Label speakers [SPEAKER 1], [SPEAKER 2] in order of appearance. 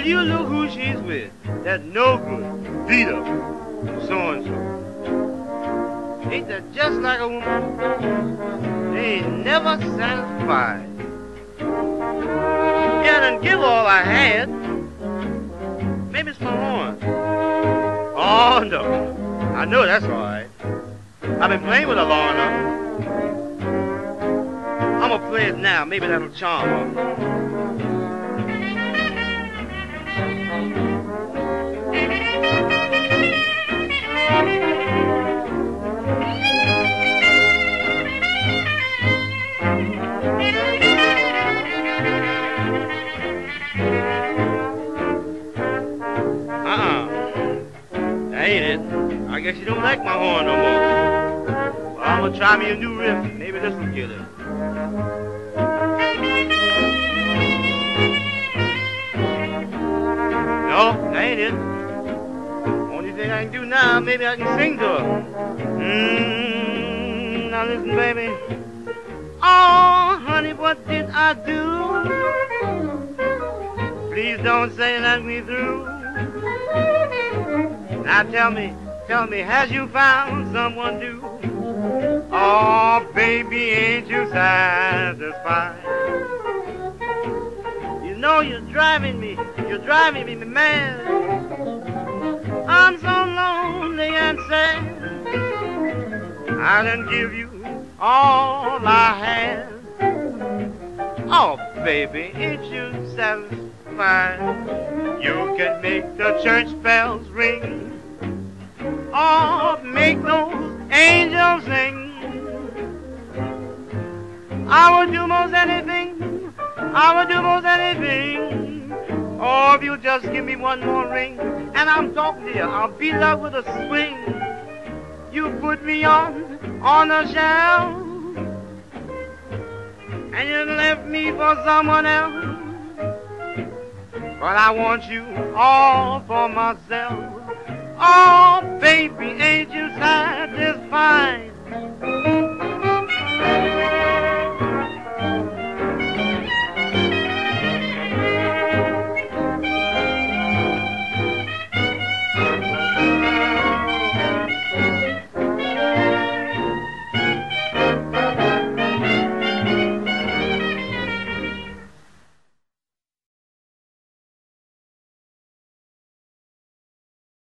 [SPEAKER 1] you look who she's with, that no good, beat up, so-and-so. Ain't that just like a woman? They ain't never satisfied. Yeah, I done give all I had. Maybe it's my horn. Oh, no. I know that's all right. I've been playing with her long enough. I'm gonna play it now. Maybe that'll charm her. Ain't it? I guess you don't like my horn no more. Well, I'm gonna try me a new riff. Maybe this will get it. No, that ain't it. Only thing I can do now, maybe I can sing to her. Now listen, baby. Oh, honey, what did I do? Please don't say let me through. Now tell me, has you found someone new? Oh, baby, ain't you satisfied? You know you're driving me mad. I'm so lonely and sad. I done give you all I had. Oh, baby, ain't you satisfied? You can make the church bells ring. Oh, make those angels sing. I would do most anything. Oh, if you just give me one more ring, and I'm talking to you, I'll beat it up with a swing. You put me on a shelf, and you left me for someone else. But I want you all for myself. Oh, baby, ain't you satisfied?